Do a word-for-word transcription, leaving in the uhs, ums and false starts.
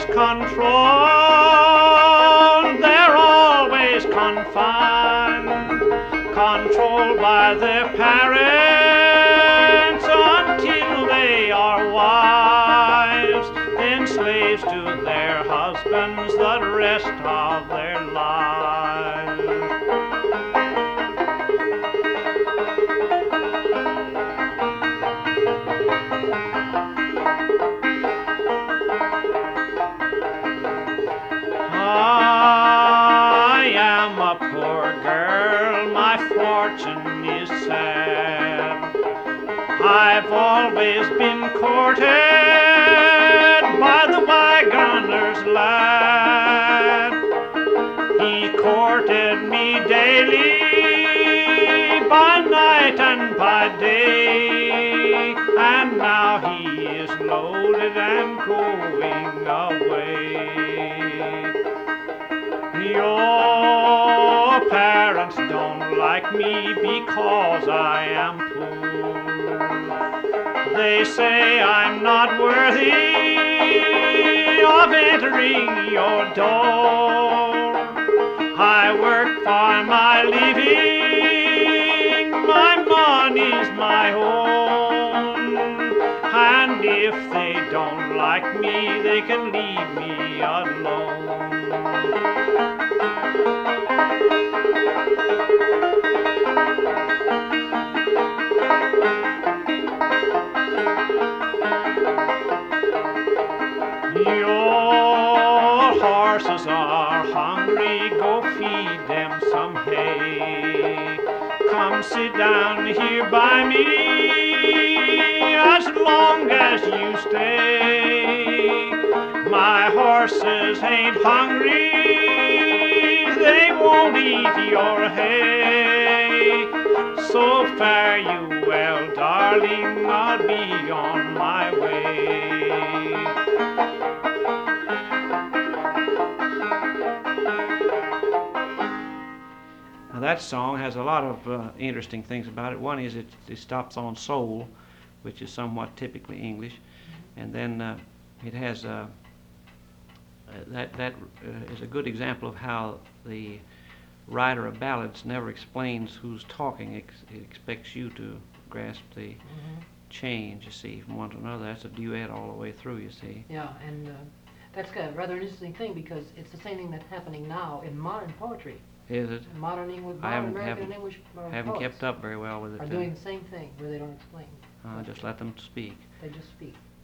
controlled, they're always confined, controlled by their parents until they are wives, then slaves to their husbands the rest of their lives. I am a poor girl, my fortune is sad. I've always been courted by the wagoner's lad. He courted me daily, by night and by day, and now he is loaded and going away. Your parents don't like me because I am poor. They say I'm not worthy of entering your door. I work for my living, my money's my own, and if they don't like me, they can leave me alone. Your horses are hungry, go feed them some hay. Come sit down here by me as long as you stay. My horses ain't hungry, they won't eat your hay. So fare you well, darling, I'll be on my way. Now that song has a lot of uh, interesting things about it. One is it, it stops on soul, which is somewhat typically English, and then uh, it has uh, uh, that that uh, is a good example of how the writer of ballads never explains who's talking. It, it expects you to grasp the mm-hmm. change, you see, from one to another. That's a duet all the way through, you see. Yeah, and uh, that's a rather an interesting thing because it's the same thing that's happening now in modern poetry. Is it? Modern English, I modern haven't, American haven't, and English uh, haven't poets kept up very well with it. are doing the same thing where they don't explain. Uh, just let them speak. They just speak.